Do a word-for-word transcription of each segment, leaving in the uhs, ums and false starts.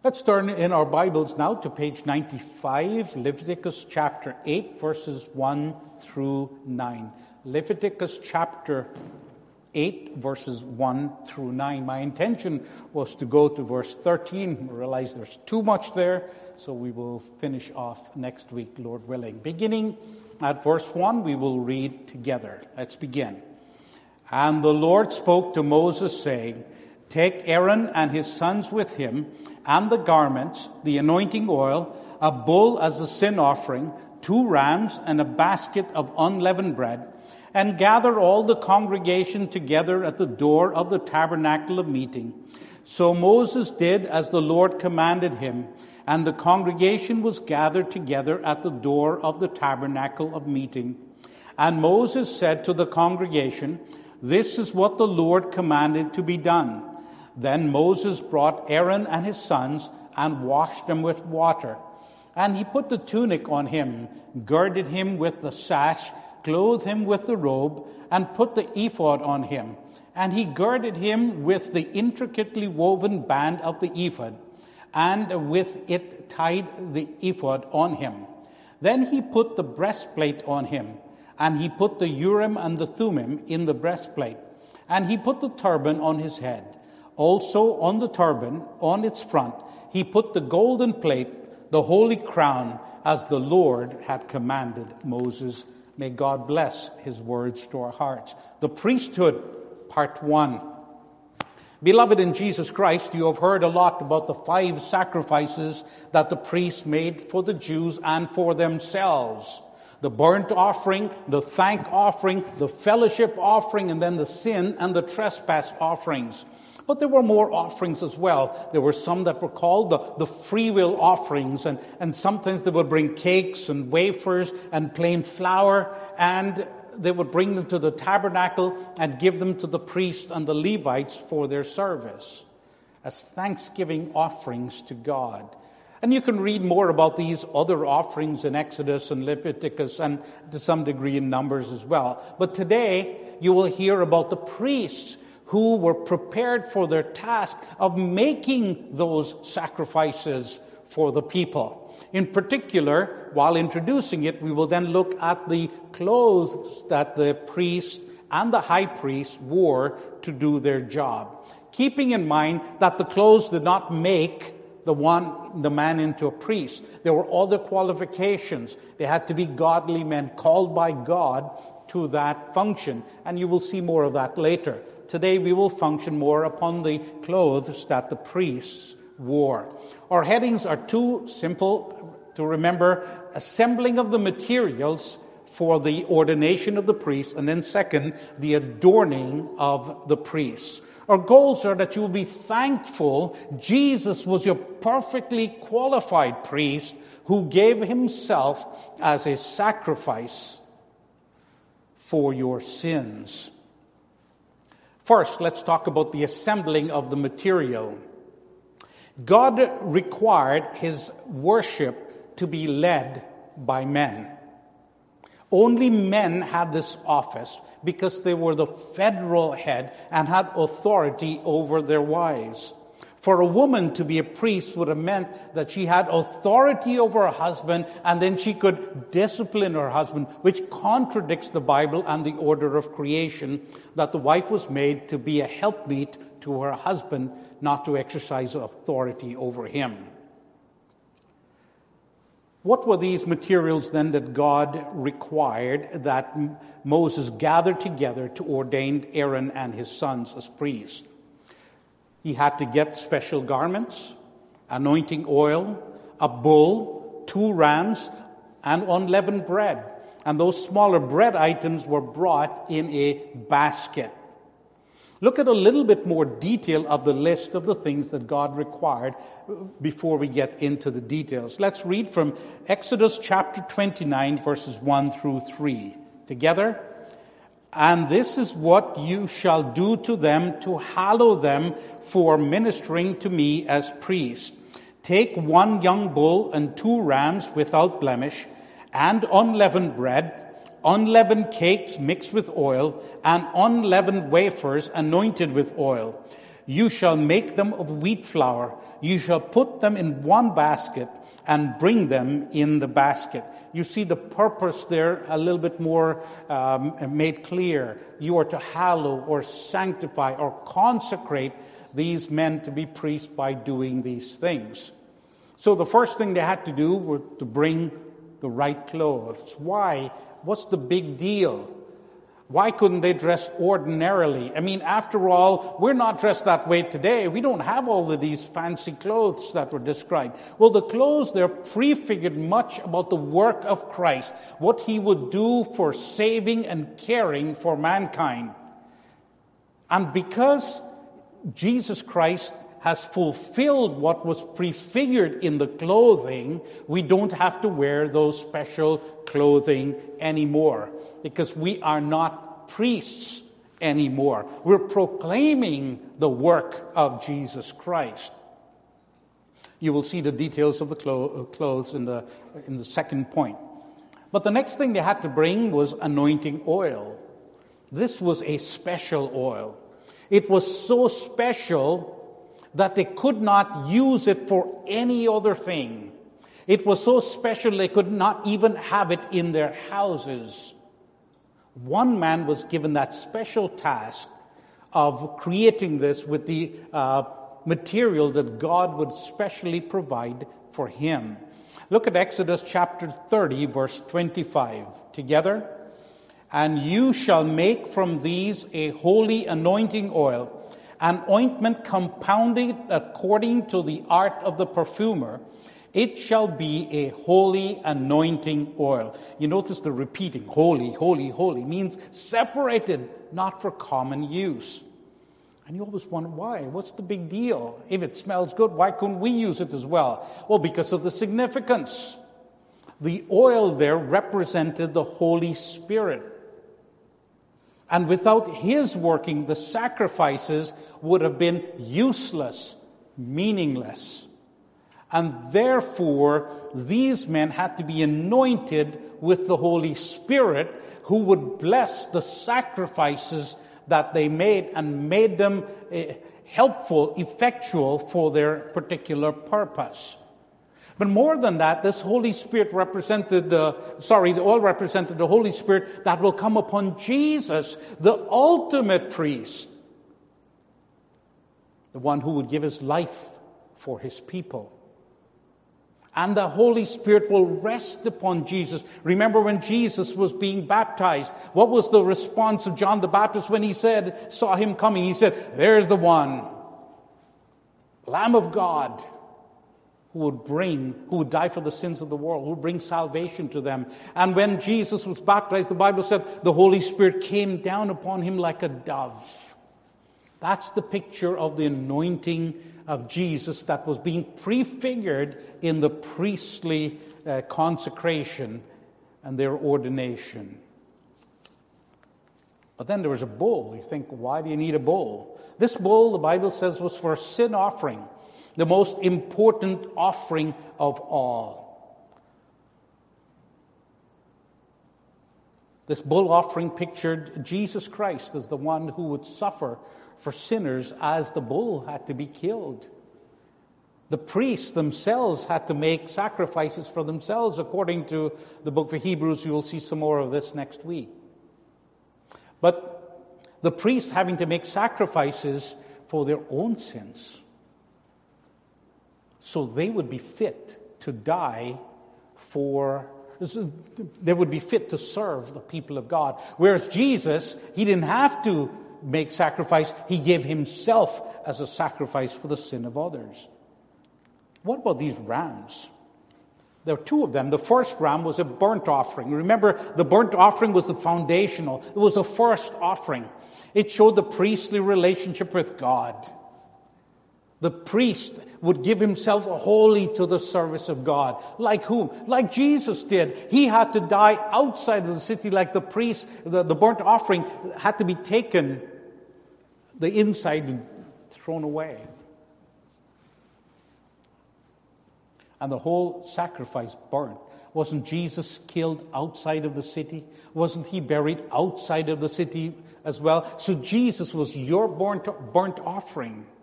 Let's turn in our Bibles now to page ninety-five, Leviticus chapter eight, verses one through nine. Leviticus chapter eight, verses one through nine. My intention was to go to verse thirteen. I realize there's too much there, so we will finish off next week, Lord willing. Beginning at verse one, we will read together. Let's begin. And the Lord spoke to Moses, saying, Take Aaron and his sons with him, and the garments, the anointing oil, a bull as a sin offering, two rams, and a basket of unleavened bread, and gather all the congregation together at the door of the tabernacle of meeting. So Moses did as the Lord commanded him, and the congregation was gathered together at the door of the tabernacle of meeting. And Moses said to the congregation, This is what the Lord commanded to be done. Then Moses brought Aaron and his sons and washed them with water. And he put the tunic on him, girded him with the sash, clothed him with the robe, and put the ephod on him. And he girded him with the intricately woven band of the ephod, and with it tied the ephod on him. Then he put the breastplate on him, and he put the Urim and the Thummim in the breastplate, and he put the turban on his head. Also on the turban, on its front, he put the golden plate, the holy crown, as the Lord had commanded Moses. May God bless his words to our hearts. The priesthood, part one. Beloved in Jesus Christ, you have heard a lot about the five sacrifices that the priests made for the Jews and for themselves. The burnt offering, the thank offering, the fellowship offering, and then the sin and the trespass offerings. But there were more offerings as well. There were some that were called the, the free will offerings. And, and sometimes they would bring cakes and wafers and plain flour. And they would bring them to the tabernacle and give them to the priests and the Levites for their service as thanksgiving offerings to God. And you can read more about these other offerings in Exodus and Leviticus and to some degree in Numbers as well. But today you will hear about the priests who were prepared for their task of making those sacrifices for the people. In particular, while introducing it, we will then look at the clothes that the priest and the high priest wore to do their job, keeping in mind that the clothes did not make the one, the man into a priest. There were other qualifications. They had to be godly men called by God to that function, and you will see more of that later. Today we will function more upon the clothes that the priests wore. Our headings are too simple to remember: assembling of the materials for the ordination of the priest, and then second, the adorning of the priests. Our goals are that you will be thankful Jesus was your perfectly qualified priest who gave himself as a sacrifice for your sins. First, let's talk about the assembling of the material. God required his worship to be led by men. Only men had this office because they were the federal head and had authority over their wives. For a woman to be a priest would have meant that she had authority over her husband, and then she could discipline her husband, which contradicts the Bible and the order of creation, that the wife was made to be a helpmeet to her husband, not to exercise authority over him. What were these materials then that God required that Moses gathered together to ordain Aaron and his sons as priests? He had to get special garments, anointing oil, a bull, two rams, and unleavened bread. And those smaller bread items were brought in a basket. Look at a little bit more detail of the list of the things that God required before we get into the details. Let's read from Exodus chapter twenty-nine, verses one through three. Together. And this is what you shall do to them to hallow them for ministering to me as priests. Take one young bull and two rams without blemish, and unleavened bread, unleavened cakes mixed with oil, and unleavened wafers anointed with oil. You shall make them of wheat flour. You shall put them in one basket and bring them in the basket. You see the purpose there a little bit more um, made clear. You are to hallow or sanctify or consecrate these men to be priests by doing these things. So the first thing they had to do was to bring the right clothes. Why? What's the big deal? Why couldn't they dress ordinarily? I mean, after all, we're not dressed that way today. We don't have all of these fancy clothes that were described. Well, the clothes there prefigured much about the work of Christ, what he would do for saving and caring for mankind. And because Jesus Christ has fulfilled what was prefigured in the clothing, we don't have to wear those special clothing anymore, because we are not priests anymore. We're proclaiming the work of Jesus Christ. You will see the details of the clothes in the, in the second point. But the next thing they had to bring was anointing oil. This was a special oil. It was so special that they could not use it for any other thing. It was so special they could not even have it in their houses. One man was given that special task of creating this with the uh, material that God would specially provide for him. Look at Exodus chapter thirty, verse twenty-five. Together. And you shall make from these a holy anointing oil, an ointment compounded according to the art of the perfumer. It shall be a holy anointing oil. You notice the repeating, holy, holy, holy, means separated, not for common use. And you always wonder why. What's the big deal? If it smells good, why couldn't we use it as well? Well, because of the significance. The oil there represented the Holy Spirit. And without his working, the sacrifices would have been useless, meaningless. And therefore, these men had to be anointed with the Holy Spirit, who would bless the sacrifices that they made and made them helpful, effectual for their particular purpose. But more than that, this Holy Spirit represented the, sorry, the oil represented the Holy Spirit that will come upon Jesus, the ultimate priest, the one who would give his life for his people. And the Holy Spirit will rest upon Jesus. Remember when Jesus was being baptized, what was the response of John the Baptist when he said, saw him coming? He said, there's the one, Lamb of God, who would bring, who would die for the sins of the world, who would bring salvation to them. And when Jesus was baptized, the Bible said the Holy Spirit came down upon him like a dove. That's the picture of the anointing of Jesus that was being prefigured in the priestly uh, consecration and their ordination. But then there was a bull. You think, why do you need a bull? This bull, the Bible says, was for a sin offering, the most important offering of all. This bull offering pictured Jesus Christ as the one who would suffer for sinners, as the bull had to be killed. The priests themselves had to make sacrifices for themselves. According to the book of Hebrews, you will see some more of this next week. But the priests having to make sacrifices for their own sins, so they would be fit to die for, they would be fit to serve the people of God. Whereas Jesus, he didn't have to make sacrifice. He gave himself as a sacrifice for the sin of others. What about these rams? There were two of them. The first ram was a burnt offering. Remember, the burnt offering was the foundational. It was the first offering. It showed the priestly relationship with God. The priest would give himself wholly to the service of God. Like whom? Like Jesus did. He had to die outside of the city like the priest. The, the burnt offering had to be taken, the inside and thrown away. And the whole sacrifice burnt. Wasn't Jesus killed outside of the city? Wasn't he buried outside of the city as well? So Jesus was your burnt, burnt offering.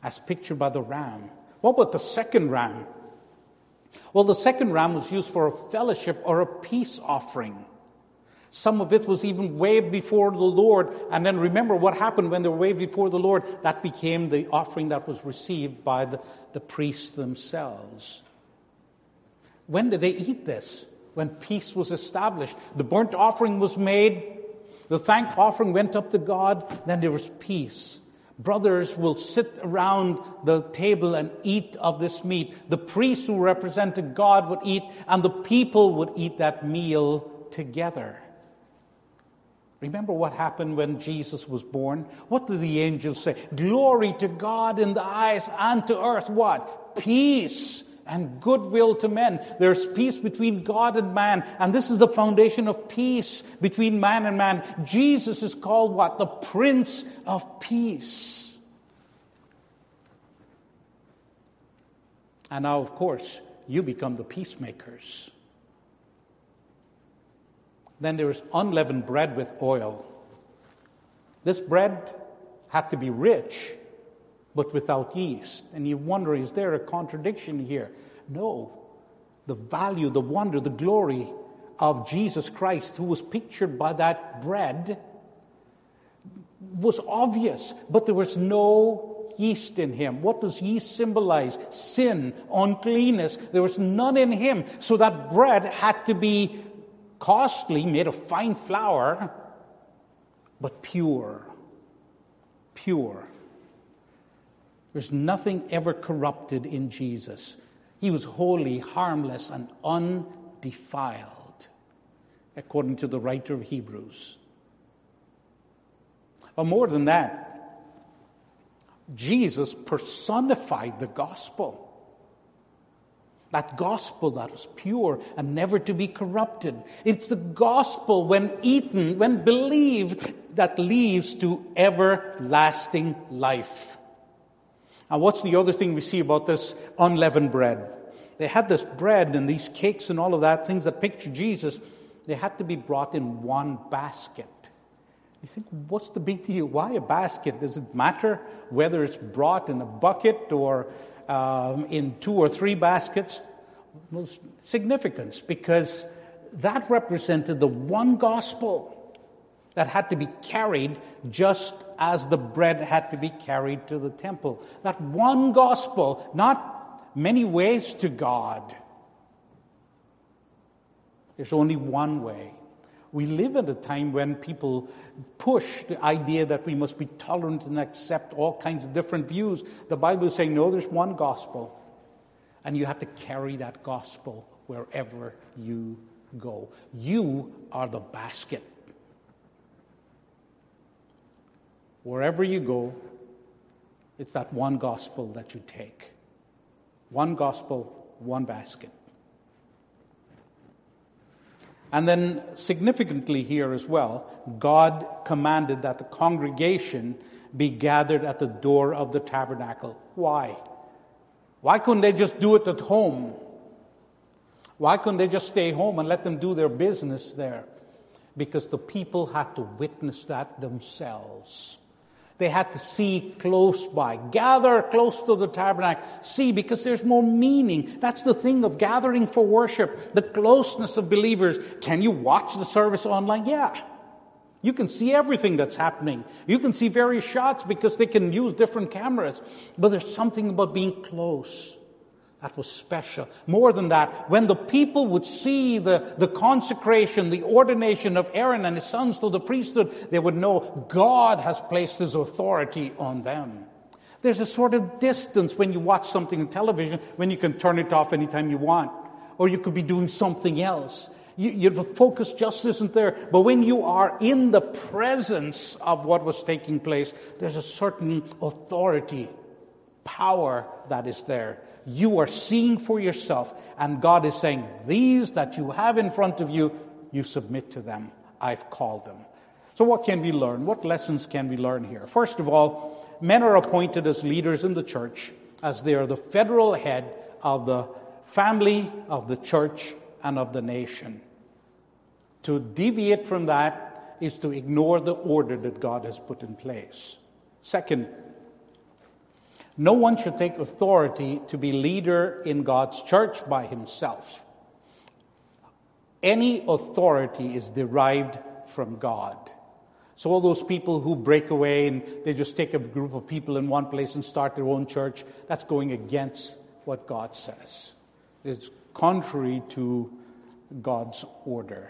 as pictured by the ram. What about the second ram? Well, the second ram was used for a fellowship or a peace offering. Some of it was even waved before the Lord. And then remember what happened when they were waved before the Lord. That became the offering that was received by the, the priests themselves. When did they eat this? When peace was established. The burnt offering was made. The thank offering went up to God. Then there was peace. Brothers will sit around the table and eat of this meat. The priests who represented God would eat, and the people would eat that meal together. Remember what happened when Jesus was born? What did the angels say? Glory to God in the highest, and to earth what? Peace and goodwill to men. There's peace between God and man, and this is the foundation of peace between man and man. Jesus is called what? The Prince of Peace. And now, of course, you become the peacemakers. Then there is unleavened bread with oil. This bread had to be rich, but without yeast. And you wonder, is there a contradiction here? No. The value, the wonder, the glory of Jesus Christ, who was pictured by that bread, was obvious, but there was no yeast in him. What does yeast symbolize? Sin, uncleanness. There was none in him. So that bread had to be costly, made of fine flour, but pure. Pure. There's nothing ever corrupted in Jesus. He was holy, harmless, and undefiled, according to the writer of Hebrews. Or more than that, Jesus personified the gospel. That gospel that was pure and never to be corrupted. It's the gospel, when eaten, when believed, that leads to everlasting life. And what's the other thing we see about this unleavened bread? They had this bread and these cakes and all of that, things that picture Jesus. They had to be brought in one basket. You think, what's the big deal? Why a basket? Does it matter whether it's brought in a bucket or um, in two or three baskets? Well, significance, because that represented the one gospel that had to be carried just as the bread had to be carried to the temple. That one gospel, not many ways to God. There's only one way. We live at a time when people push the idea that we must be tolerant and accept all kinds of different views. The Bible is saying, no, there's one gospel. And you have to carry that gospel wherever you go. You are the basket. Wherever you go, it's that one gospel that you take. One gospel, one basket. And then significantly here as well, God commanded that the congregation be gathered at the door of the tabernacle. Why? Why couldn't they just do it at home? Why couldn't they just stay home and let them do their business there? Because the people had to witness that themselves. They had to see close by. Gather close to the tabernacle. See, because there's more meaning. That's the thing of gathering for worship. The closeness of believers. Can you watch the service online? Yeah. You can see everything that's happening. You can see various shots because they can use different cameras. But there's something about being close. That was special. More than that, when the people would see the, the consecration, the ordination of Aaron and his sons to the priesthood, they would know God has placed his authority on them. There's a sort of distance when you watch something on television, when you can turn it off anytime you want. Or you could be doing something else. You, your focus just isn't there. But when you are in the presence of what was taking place, there's a certain authority, power that is there. You are seeing for yourself, and God is saying, these that you have in front of you, you submit to them. I've called them. So what can we learn? What lessons can we learn here? First of all, men are appointed as leaders in the church, as they are the federal head of the family, of the church, and of the nation. To deviate from that is to ignore the order that God has put in place. Second, No one should take authority to be leader in God's church by himself. Any authority is derived from God. So all those people who break away and they just take a group of people in one place and start their own church, that's going against what God says. It's contrary to God's order.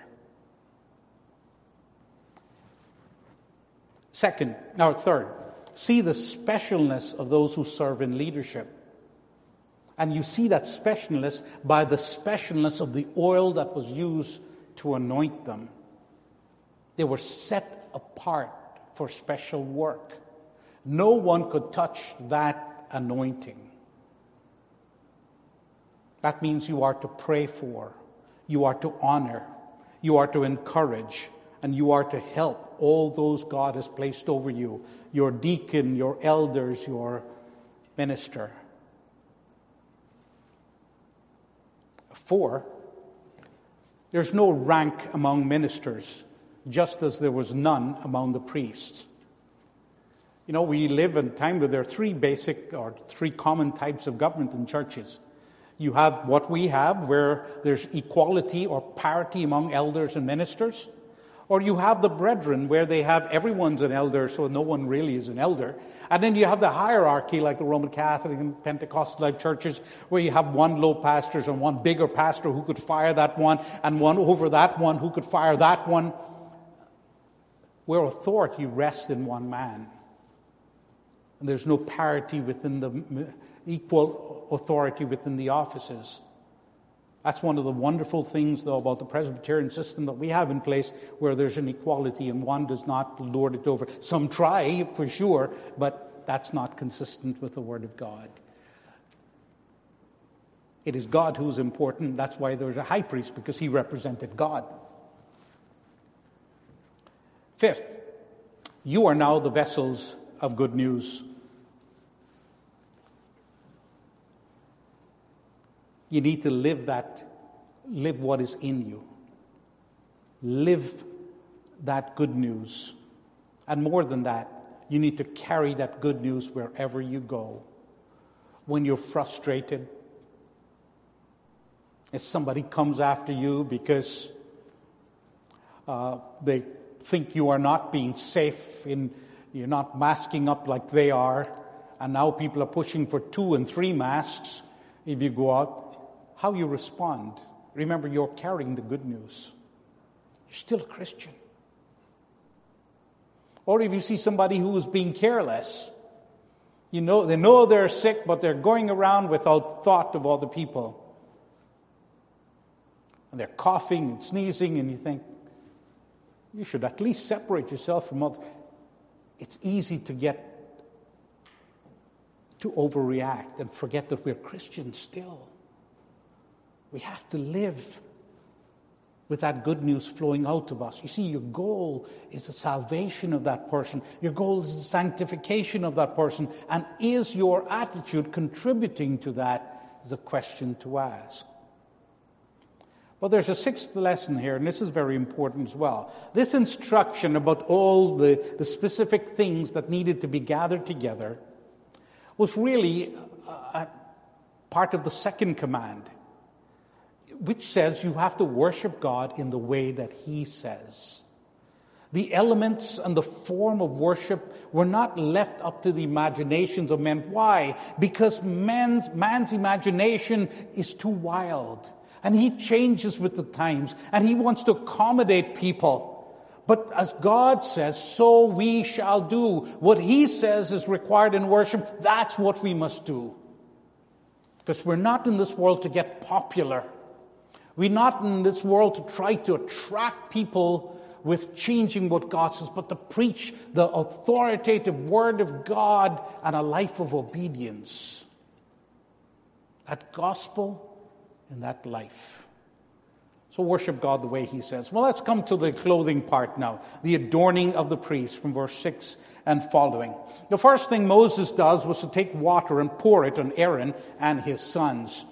Second, or third, see the specialness of those who serve in leadership. And you see that specialness by the specialness of the oil that was used to anoint them. They were set apart for special work. No one could touch that anointing. That means you are to pray for, you are to honor, you are to encourage, and you are to help all those God has placed over you, your deacon, your elders, your minister. Four, there's no rank among ministers, just as there was none among the priests. You know, we live in a time where there are three basic or three common types of government in churches. You have what we have, where there's equality or parity among elders and ministers. Or you have the brethren, where they have everyone's an elder, so no one really is an elder. And then you have the hierarchy, like the Roman Catholic and Pentecostal churches, where you have one low pastors and one bigger pastor who could fire that one, and one over that one who could fire that one, where authority rests in one man. And there's no parity within the equal authority within the offices. That's one of the wonderful things, though, about the Presbyterian system that we have in place, where there's an equality and one does not lord it over. Some try, for sure, but that's not consistent with the Word of God. It is God who's important. That's why there's a high priest, because he represented God. Fifth, you are now the vessels of good news. You need to live that, live what is in you. Live that good news. And more than that, you need to carry that good news wherever you go. When you're frustrated, if somebody comes after you because uh, they think you are not being safe, in, you're not masking up like they are, and now people are pushing for two and three masks if you go out, how you respond. Remember, you're carrying the good news. You're still a Christian. Or if you see somebody who is being careless, you know, they know they're sick, but they're going around without thought of other people. And they're coughing and sneezing, and you think, you should at least separate yourself from others. It's easy to get to overreact and forget that we're Christians still. We have to live with that good news flowing out of us. You see, your goal is the salvation of that person. Your goal is the sanctification of that person. And is your attitude contributing to that is a question to ask. Well, there's a sixth lesson here, and this is very important as well. This instruction about all the, the specific things that needed to be gathered together was really a part of the second command, which says you have to worship God in the way that He says. The elements and the form of worship were not left up to the imaginations of men. Why? Because man's, man's imagination is too wild. And he changes with the times. And he wants to accommodate people. But as God says, so we shall do. What He says is required in worship, that's what we must do. Because we're not in this world to get popular. We're not in this world to try to attract people with changing what God says, but to preach the authoritative Word of God and a life of obedience. That gospel and that life. So worship God the way He says. Well, let's come to the clothing part now. The adorning of the priest from verse six and following. The first thing Moses does was to take water and pour it on Aaron and his sons.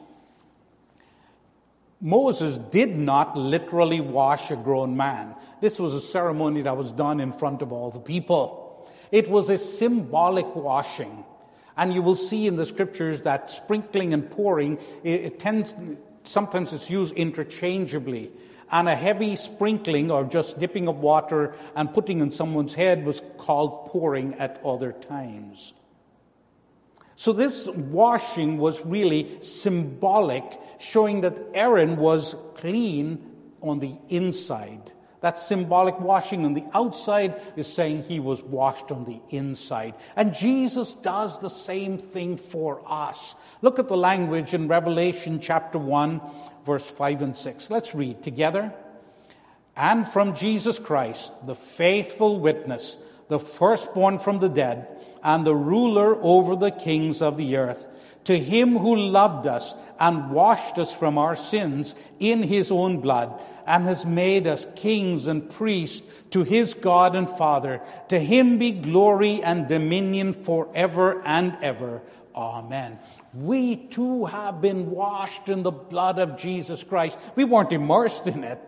Moses did not literally wash a grown man. This was a ceremony that was done in front of all the people. It was a symbolic washing. And you will see in the scriptures that sprinkling and pouring, it, it tends, sometimes it's used interchangeably. And a heavy sprinkling, or just dipping of water and putting in someone's head, was called pouring at other times. So this washing was really symbolic, showing that Aaron was clean on the inside. That symbolic washing on the outside is saying he was washed on the inside. And Jesus does the same thing for us. Look at the language in Revelation chapter one, verse five and six. Let's read together. And from Jesus Christ, the faithful witness, the firstborn from the dead, and the ruler over the kings of the earth, to him who loved us and washed us from our sins in his own blood, and has made us kings and priests to his God and Father, to him be glory and dominion forever and ever. Amen. We too have been washed in the blood of Jesus Christ. We weren't immersed in it.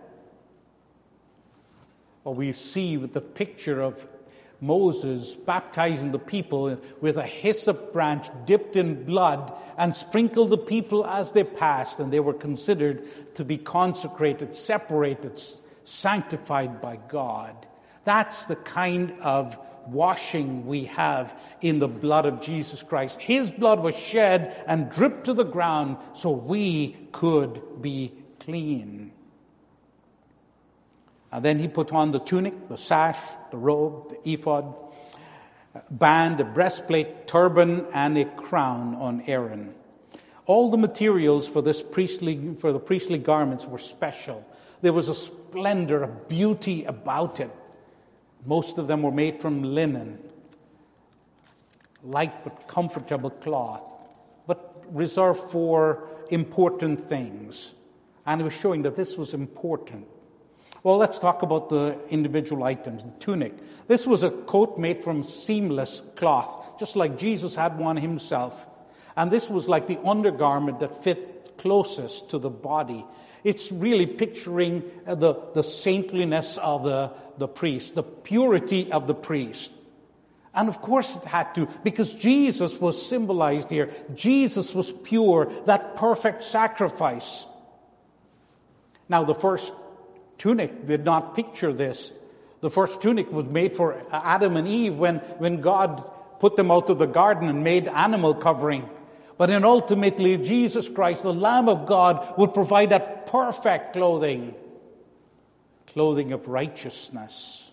But we see with the picture of Moses baptizing the people with a hyssop branch dipped in blood and sprinkled the people as they passed, and they were considered to be consecrated, separated, sanctified by God. That's the kind of washing we have in the blood of Jesus Christ. His blood was shed and dripped to the ground so we could be clean. And then he put on the tunic, the sash, the robe, the ephod, band, a breastplate, turban, and a crown on Aaron. All the materials for this priestly, for the priestly garments were special. There was a splendor, a beauty about it. Most of them were made from linen, light but comfortable cloth, but reserved for important things. And it was showing that this was important. Well, let's talk about the individual items. The tunic. This was a coat made from seamless cloth, just like Jesus had one himself. And this was like the undergarment that fit closest to the body. It's really picturing the, the saintliness of the, the priest, the purity of the priest. And of course it had to, because Jesus was symbolized here. Jesus was pure, that perfect sacrifice. Now the first tunic did not picture this. The first tunic was made for Adam and Eve when, when God put them out of the garden and made animal covering. But then ultimately Jesus Christ, the Lamb of God, would provide that perfect clothing, clothing of righteousness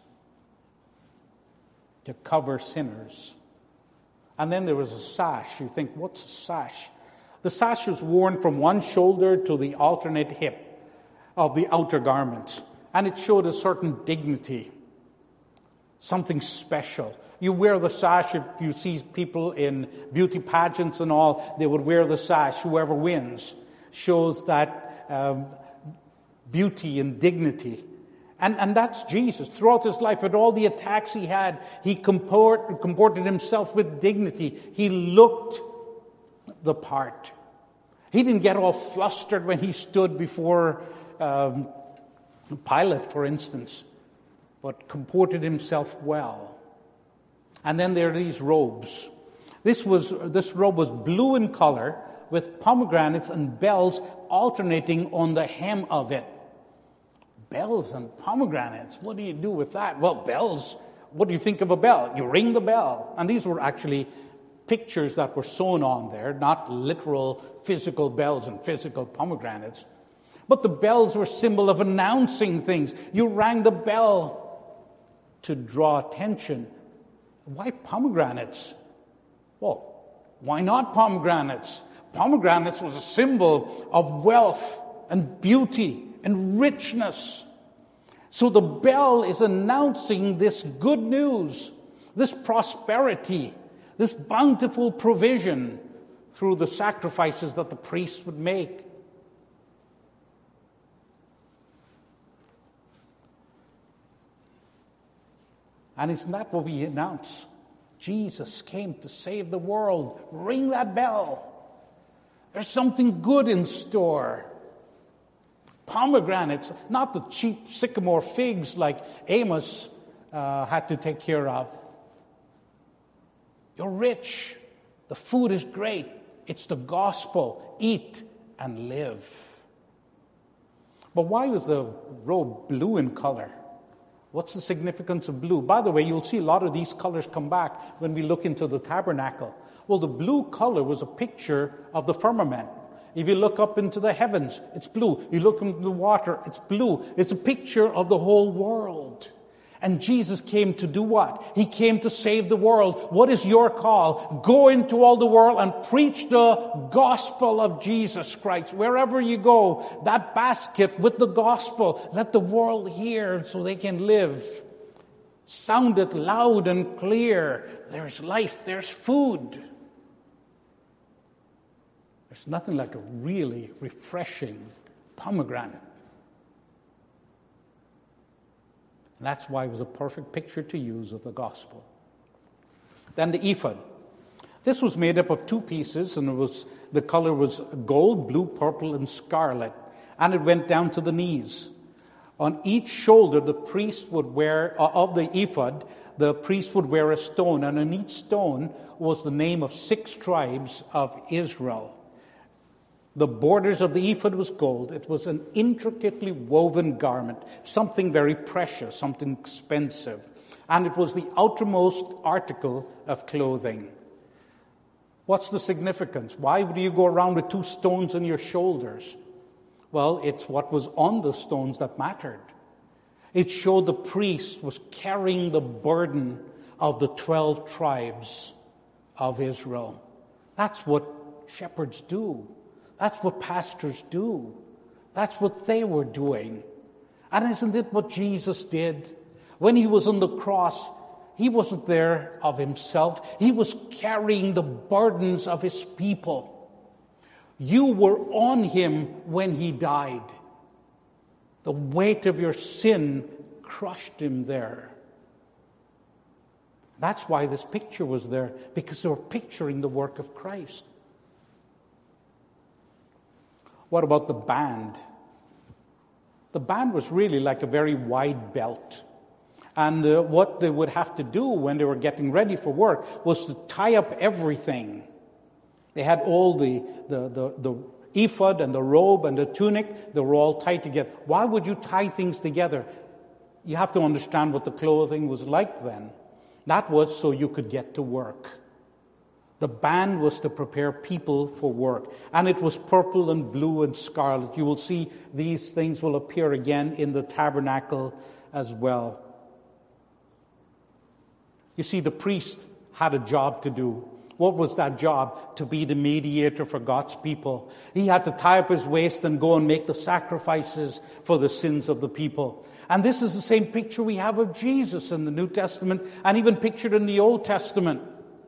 to cover sinners. And then there was a sash. You think, what's a sash? The sash was worn from one shoulder to the alternate hip of the outer garments, and it showed a certain dignity, something special. You wear the sash. If you see people in beauty pageants and all, they would wear the sash. Whoever wins shows that um, beauty and dignity. And, and that's Jesus. Throughout his life, with all the attacks he had, he comport, comported himself with dignity. He looked the part. He didn't get all flustered when he stood before Um, Pilate, for instance, but comported himself well. And then there are these robes. This was this robe was blue in color with pomegranates and bells alternating on the hem of it. Bells and pomegranates. What do you do with that? Well, bells. What do you think of a bell? You ring the bell. And these were actually pictures that were sewn on there, not literal physical bells and physical pomegranates. But the bells were a symbol of announcing things. You rang the bell to draw attention. Why pomegranates? Well, why not pomegranates? Pomegranates was a symbol of wealth and beauty and richness. So the bell is announcing this good news, this prosperity, this bountiful provision through the sacrifices that the priests would make. And isn't that what we announce? Jesus came to save the world. Ring that bell. There's something good in store. Pomegranates, not the cheap sycamore figs like Amos uh, had to take care of. You're rich. The food is great. It's the gospel. Eat and live. But why was the robe blue in color? What's the significance of blue? By the way, you'll see a lot of these colors come back when we look into the tabernacle. Well, the blue color was a picture of the firmament. If you look up into the heavens, it's blue. You look into the water, it's blue. It's a picture of the whole world. And Jesus came to do what? He came to save the world. What is your call? Go into all the world and preach the gospel of Jesus Christ. Wherever you go, that basket with the gospel, let the world hear so they can live. Sound it loud and clear. There's life, there's food. There's nothing like a really refreshing pomegranate. And that's why it was a perfect picture to use of the gospel. Then the ephod. This was made up of two pieces, and it was the color was gold, blue, purple, and scarlet. And it went down to the knees. On each shoulder, the priest would wear, uh, of the ephod, the priest would wear a stone. And on each stone was the name of six tribes of Israel. The borders of the ephod was gold. It was an intricately woven garment, something very precious, something expensive. And it was the outermost article of clothing. What's the significance? Why do you go around with two stones on your shoulders? Well, it's what was on the stones that mattered. It showed the priest was carrying the burden of the twelve tribes of Israel. That's what shepherds do. That's what pastors do. That's what they were doing. And isn't it what Jesus did? When he was on the cross, he wasn't there of himself. He was carrying the burdens of his people. You were on him when he died. The weight of your sin crushed him there. That's why this picture was there, because they were picturing the work of Christ. What about the band? The band was really like a very wide belt. And uh, what they would have to do when they were getting ready for work was to tie up everything. They had all the, the, the, the ephod and the robe and the tunic. They were all tied together. Why would you tie things together? You have to understand what the clothing was like then. That was so you could get to work. The band was to prepare people for work. And it was purple and blue and scarlet. You will see these things will appear again in the tabernacle as well. You see, the priest had a job to do. What was that job? To be the mediator for God's people. He had to tie up his waist and go and make the sacrifices for the sins of the people. And this is the same picture we have of Jesus in the New Testament and even pictured in the Old Testament.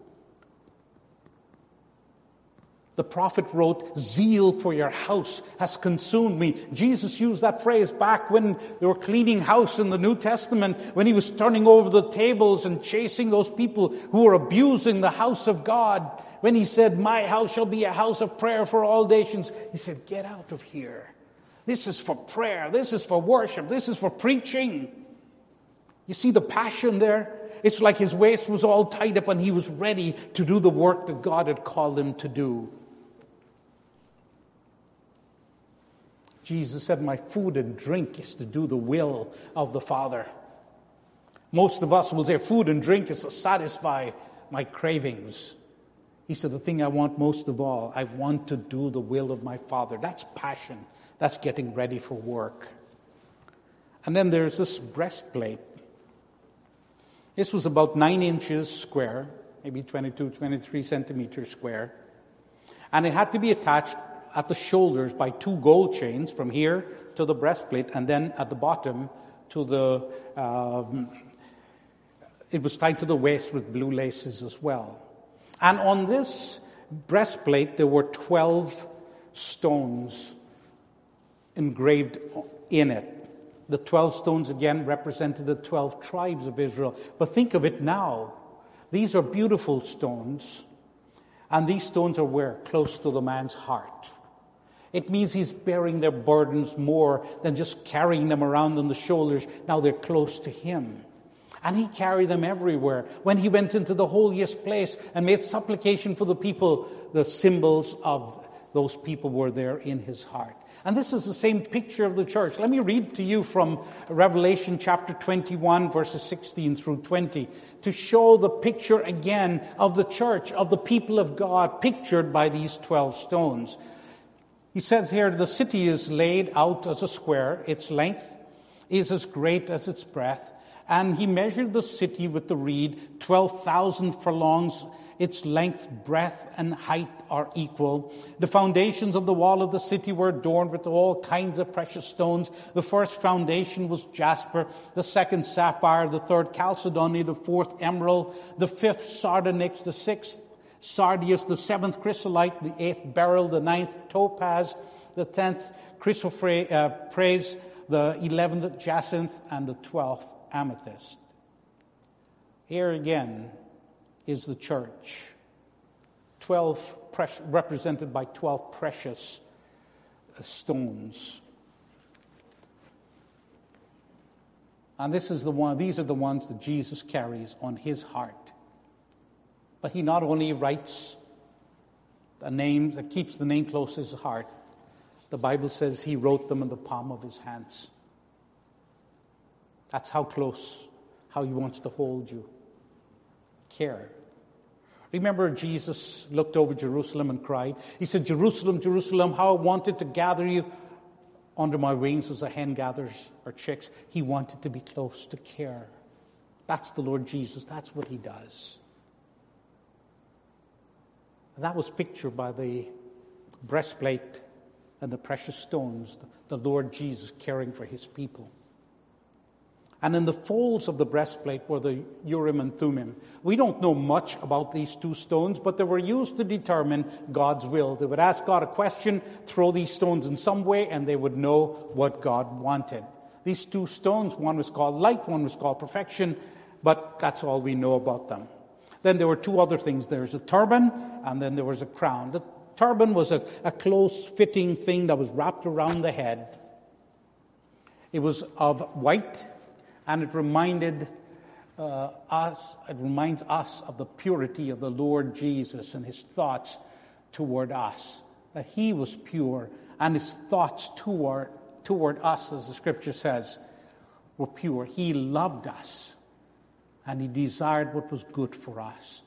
The prophet wrote, "Zeal for your house has consumed me." Jesus used that phrase back when they were cleaning house in the New Testament, when he was turning over the tables and chasing those people who were abusing the house of God. When he said, "My house shall be a house of prayer for all nations," he said, "Get out of here. This is for prayer. This is for worship. This is for preaching." You see the passion there? It's like his waist was all tied up and he was ready to do the work that God had called him to do. Jesus said, "My food and drink is to do the will of the Father." Most of us will say food and drink is to satisfy my cravings. He said, the thing I want most of all, I want to do the will of my Father. That's passion. That's getting ready for work. And then there's this breastplate. This was about nine inches square, maybe twenty-two, twenty-three centimeters square. And it had to be attached at the shoulders by two gold chains from here to the breastplate, and then at the bottom to the, um, it was tied to the waist with blue laces as well. And on this breastplate, there were twelve stones engraved in it. The twelve stones again represented the twelve tribes of Israel. But think of it now. These are beautiful stones. And these stones are where? Close to the man's heart. It means he's bearing their burdens more than just carrying them around on the shoulders. Now they're close to him. And he carried them everywhere. When he went into the holiest place and made supplication for the people, the symbols of those people were there in his heart. And this is the same picture of the church. Let me read to you from Revelation chapter twenty-one, verses sixteen through twenty, to show the picture again of the church, of the people of God, pictured by these twelve stones. He says here, the city is laid out as a square. Its length is as great as its breadth. And he measured the city with the reed, twelve thousand furlongs. Its length, breadth, and height are equal. The foundations of the wall of the city were adorned with all kinds of precious stones. The first foundation was jasper, the second sapphire, the third chalcedony, the fourth emerald, the fifth sardonyx, the sixth sardius, the seventh chrysolite, the eighth beryl, the ninth topaz, the tenth chrysoprase, the eleventh jacinth, and the twelfth amethyst. Here again is the church, twelve precious, represented by twelve precious stones. And this is the one; these are the ones that Jesus carries on his heart. But he not only writes a name that keeps the name close to his heart. The Bible says he wrote them in the palm of his hands. That's how close, how he wants to hold you. Care. Remember, Jesus looked over Jerusalem and cried. He said, Jerusalem, Jerusalem, how I wanted to gather you under my wings as a hen gathers her chicks. He wanted to be close, to care. That's the Lord Jesus. That's what he does. That was pictured by the breastplate and the precious stones, the Lord Jesus caring for his people. And in the folds of the breastplate were the Urim and Thummim. We don't know much about these two stones, but they were used to determine God's will. They would ask God a question, throw these stones in some way, and they would know what God wanted. These two stones, one was called light, one was called perfection, but that's all we know about them. Then there were two other things. There's a turban, and then there was a crown. The turban was a, a close-fitting thing that was wrapped around the head. It was of white, and it reminded uh, us, it reminds us of the purity of the Lord Jesus and his thoughts toward us, that he was pure, and his thoughts toward, toward us, as the scripture says, were pure. He loved us, and he desired what was good for us.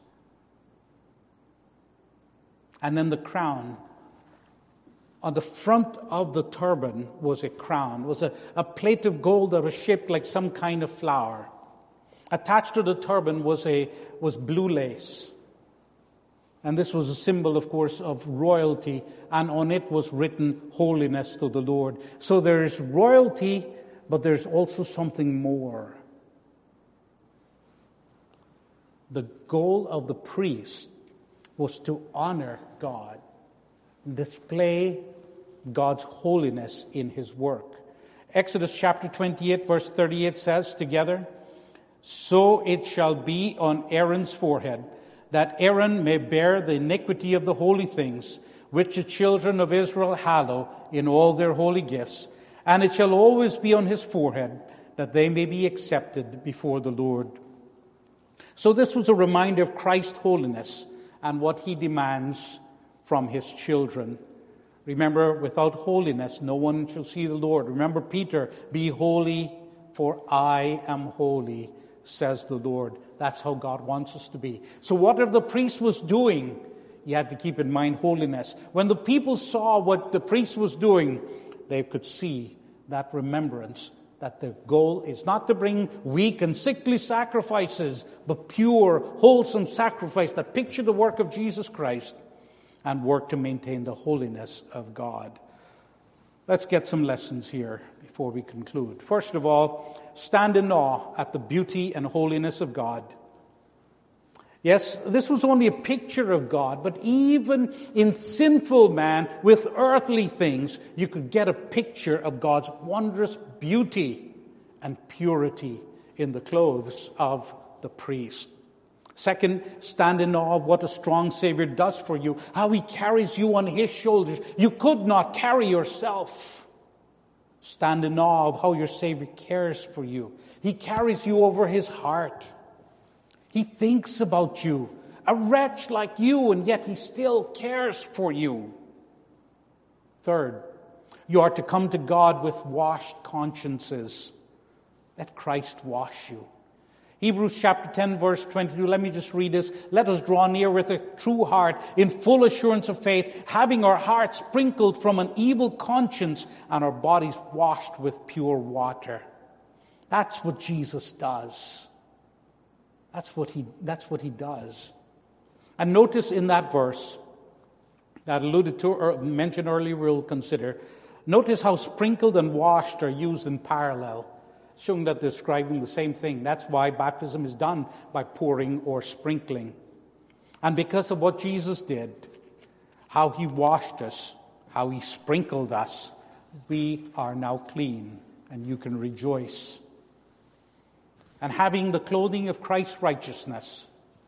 And then the crown. On the front of the turban was a crown, was a, a plate of gold that was shaped like some kind of flower. Attached to the turban was a was blue lace. And this was a symbol, of course, of royalty, and on it was written holiness to the Lord. So there is royalty, but there's also something more. The goal of the priest was to honor God, display God's holiness in his work. Exodus chapter twenty-eight, verse thirty-eight says together, "So it shall be on Aaron's forehead, that Aaron may bear the iniquity of the holy things, which the children of Israel hallow in all their holy gifts. And it shall always be on his forehead, that they may be accepted before the Lord." So this was a reminder of Christ's holiness and what he demands from his children. Remember, without holiness, no one shall see the Lord. Remember Peter, "Be holy, for I am holy, says the Lord." That's how God wants us to be. So whatever the priest was doing, you had to keep in mind holiness. When the people saw what the priest was doing, they could see that remembrance, that the goal is not to bring weak and sickly sacrifices, but pure, wholesome sacrifice that picture the work of Jesus Christ and work to maintain the holiness of God. Let's get some lessons here before we conclude. First of all, stand in awe at the beauty and holiness of God. Yes, this was only a picture of God, but even in sinful man with earthly things, you could get a picture of God's wondrous beauty and purity in the clothes of the priest. Second, stand in awe of what a strong Savior does for you, how he carries you on his shoulders. You could not carry yourself. Stand in awe of how your Savior cares for you. He carries you over his heart. He thinks about you, a wretch like you, and yet he still cares for you. Third, you are to come to God with washed consciences. Let Christ wash you. Hebrews chapter ten, verse twenty-two. Let me just read this. Let us draw near with a true heart, in full assurance of faith, having our hearts sprinkled from an evil conscience and our bodies washed with pure water. That's what Jesus does. That's what he, that's what he does. And notice in that verse that alluded to or mentioned earlier, we'll consider. Notice how sprinkled and washed are used in parallel, showing that they're describing the same thing. That's why baptism is done by pouring or sprinkling. And because of what Jesus did, how he washed us, how he sprinkled us, we are now clean, and you can rejoice. And having the clothing of Christ's righteousness,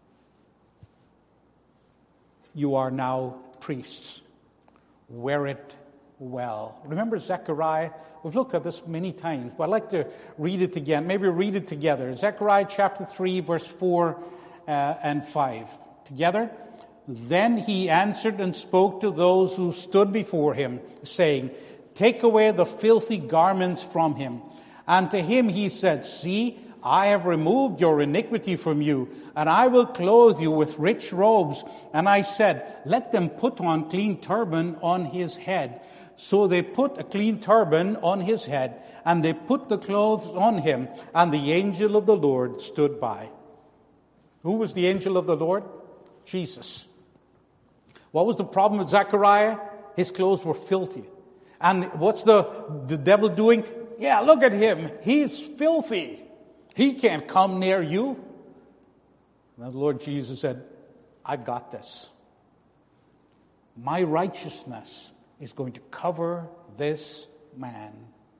you are now priests. Wear it well. Remember Zechariah? We've looked at this many times, but I'd like to read it again. Maybe read it together. Zechariah chapter three, verse four uh, and five. Together. Then he answered and spoke to those who stood before him, saying, take away the filthy garments from him. And to him he said, see, I have removed your iniquity from you, and I will clothe you with rich robes. And I said, let them put on clean turban on his head. So they put a clean turban on his head, and they put the clothes on him, and the angel of the Lord stood by. Who was the angel of the Lord? Jesus. What was the problem with Zechariah? His clothes were filthy. And what's the, the devil doing? Yeah, look at him. He's filthy. He can't come near you. And the Lord Jesus said, I've got this. My righteousness is going to cover this man.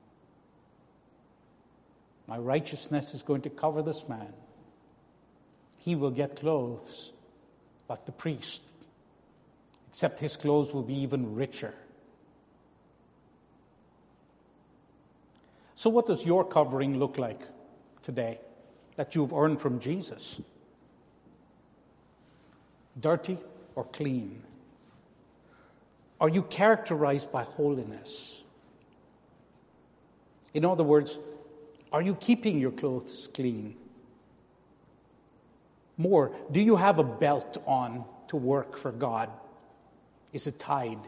My righteousness is going to cover this man. He will get clothes like the priest, except his clothes will be even richer. So what does your covering look like today that you've earned from Jesus? Dirty or clean? Are you characterized by holiness? In other words, are you keeping your clothes clean? More, do you have a belt on to work for God? Is it tied?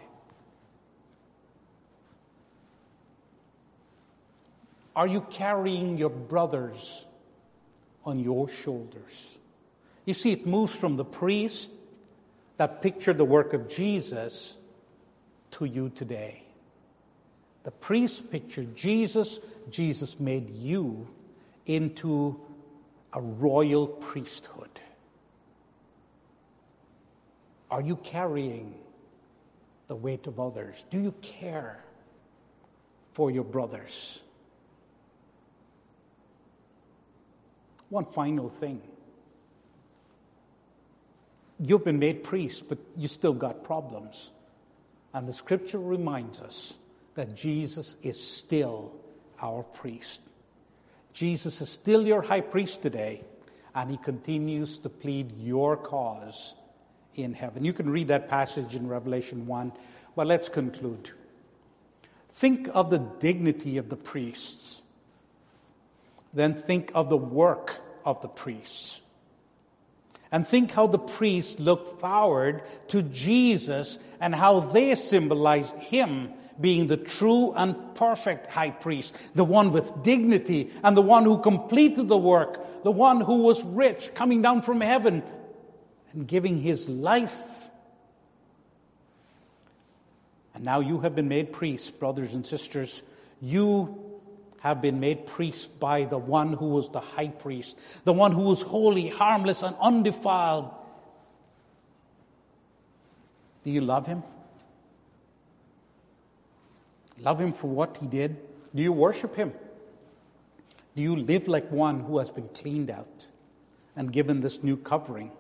Are you carrying your brothers on your shoulders? You see, it moves from the priest that pictured the work of Jesus to you today. The priest pictured Jesus. Jesus made you into a royal priesthood. Are you carrying the weight of others? Do you care for your brothers? One final thing. You've been made priests, but you still got problems. And the scripture reminds us that Jesus is still our priest. Jesus is still your high priest today, and he continues to plead your cause in heaven. You can read that passage in Revelation one, but let's conclude. Think of the dignity of the priests. Then think of the work of the priests. And think how the priests looked forward to Jesus and how they symbolized him being the true and perfect high priest, the one with dignity and the one who completed the work, the one who was rich, coming down from heaven and giving his life. And now you have been made priests, brothers and sisters. You have been made priests by the one who was the high priest, the one who was holy, harmless, and undefiled. Do you love him? Love him for what he did? Do you worship him? Do you live like one who has been cleaned out and given this new covering?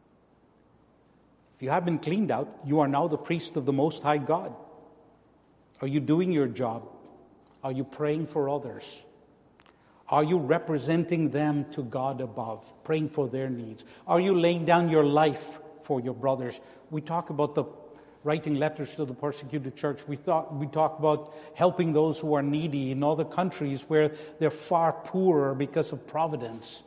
If you have been cleaned out, you are now the priest of the Most High God. Are you doing your job? Are you praying for others? Are you representing them to God above, praying for their needs? Are you laying down your life for your brothers? We talk about the writing letters to the persecuted church. We thought we talk about helping those who are needy in other countries where they're far poorer because of providence.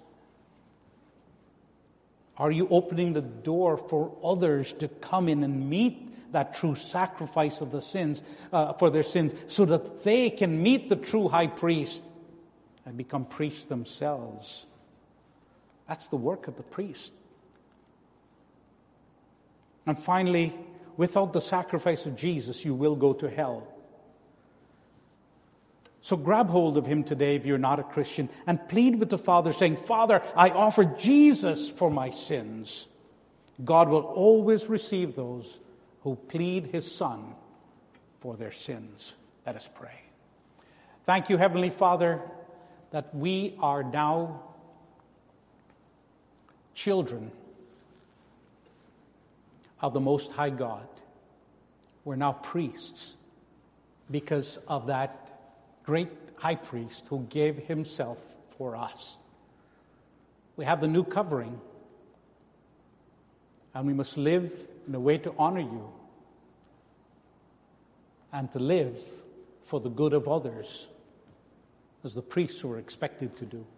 Are you opening the door for others to come in and meet that true sacrifice of the sins uh, for their sins, so that they can meet the true high priest and become priests themselves? That's the work of the priest. And finally, without the sacrifice of Jesus, you will go to hell. So grab hold of him today if you're not a Christian and plead with the Father, saying, Father, I offer Jesus for my sins. God will always receive those who plead his Son for their sins. Let us pray. Thank you, Heavenly Father, that we are now children of the Most High God. We're now priests because of that great high priest who gave himself for us. We have the new covering, and we must live in a way to honor you and to live for the good of others, as the priests were expected to do.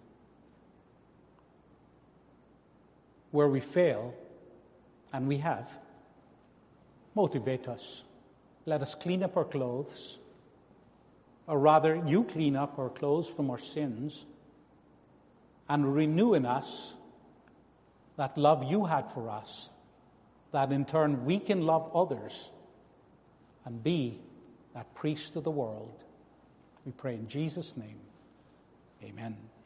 Where we fail, and we have, motivate us. Let us clean up our clothes, or rather, you clean up our clothes from our sins, and renew in us that love you had for us, that in turn we can love others and be that priest of the world. We pray in Jesus' name. Amen.